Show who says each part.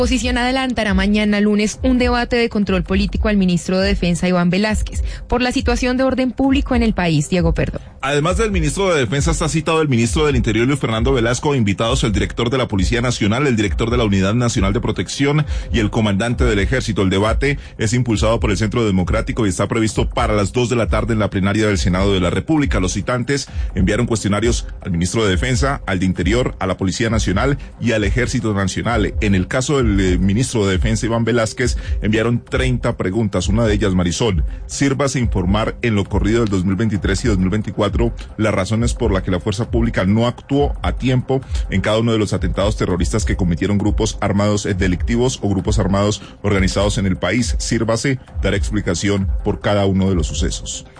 Speaker 1: Oposición adelantará mañana lunes un debate de control político al ministro de Defensa Iván Velásquez por la situación de orden público en el país. Diego Perdón.
Speaker 2: Además del ministro de Defensa está citado el ministro del Interior Luis Fernando Velasco, invitados el director de la Policía Nacional, el director de la Unidad Nacional de Protección y el comandante del Ejército. El debate es impulsado por el Centro Democrático y está previsto para las 2 de la tarde en la plenaria del Senado de la República. Los citantes enviaron cuestionarios al ministro de Defensa, al de Interior, a la Policía Nacional y al Ejército Nacional. En el caso del ministro de Defensa Iván Velásquez enviaron 30 preguntas. Una de ellas, Marisol: sírvase informar en lo corrido del 2023 y 2024 las razones por las que la fuerza pública no actuó a tiempo en cada uno de los atentados terroristas que cometieron grupos armados delictivos o grupos armados organizados en el país. Sírvase dar explicación por cada uno de los sucesos.